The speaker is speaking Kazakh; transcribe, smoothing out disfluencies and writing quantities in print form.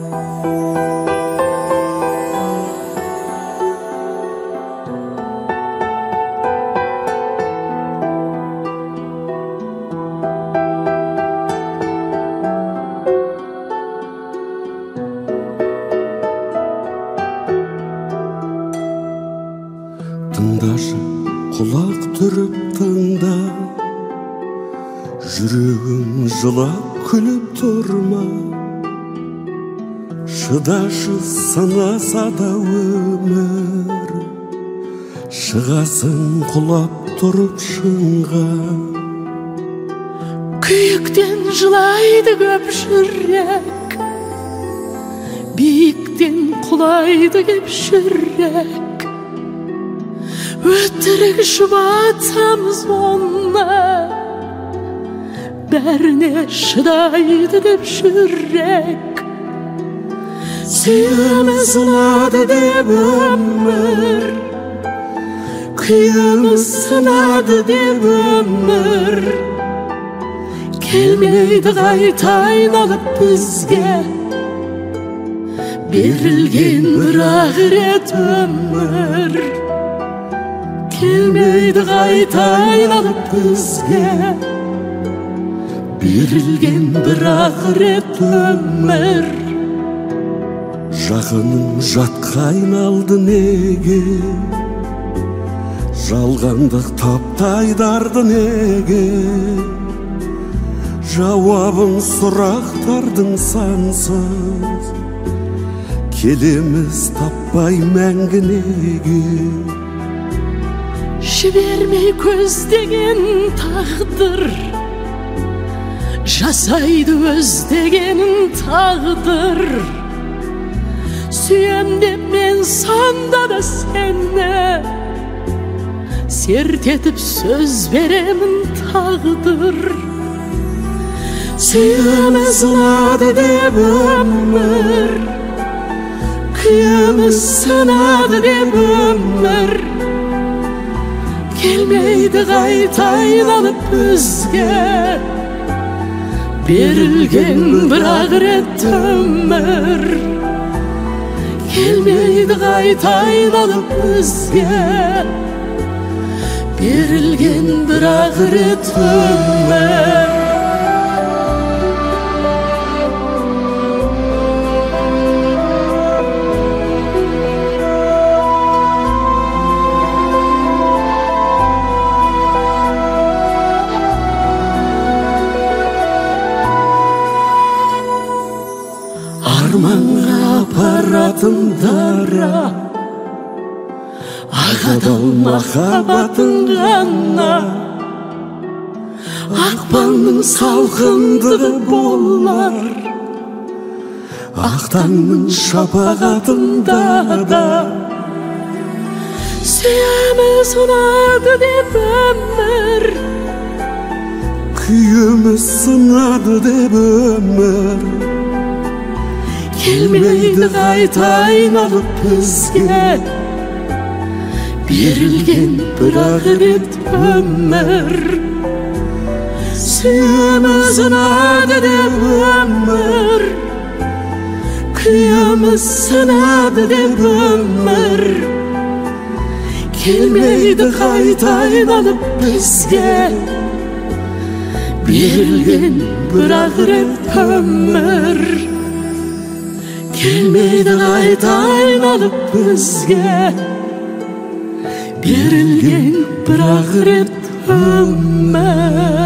Тыңдашы, құлақ түріп тыңда, жүрегің жылап күліп тұрма. Шыдашы, сынаса да өмір, шығасың құлап тұрып шыңға. Күйіктен жылайды көп жүрек, биіктен құлайды кеп жүрек. Өтірік жұбатамыз онна, бәріне шыдайды деп жүрек. Сүйіміз ұнады деп өмір, күйіміз сынады деп өмір. Келмейді қайта айналып бізге, берілген бір-ақ рет өмір. Келмейді қайта айналып бізге, берілген бір-ақ рет өмір. Жақының жатқа айналды неге, жалғандық таптайдарды неге. Жауабын сұрақтардың сансыз, келеміз таппай мәңгі неге. Жібермей көздеген тағдыр, жасайды өздегенін тағдыр. Сүйем деп мен сонда да сені, серт етіп сөз беремін тағдыр. Сүйеміз ұнады деп өмір, күйіміз сынады деп өмір. Келмейді қайта айналып бізге, берілген бір-ақ рет өмір. Келмейді қайта айналып бізге, берілген бір-ақ рет өмір. Арманға апаратын дара, ағадал махаббатың ғана. Ақпанның салқындығы болар, ақтаңның шапағатында да. Сүйеміз ұнады деп өмір, күйіміз сынады деп өмір. Келмейді қайта айналып бізге, берілген бір-ақ рет өмір. Сүйеміз ұнады деп өмір, күйіміз сынады деп өмір. Келмейді қайта айналып бізге, берілген бір-ақ рет өмір. Келмейді қайта айналып бізге, берілген бір-ақ рет өмір.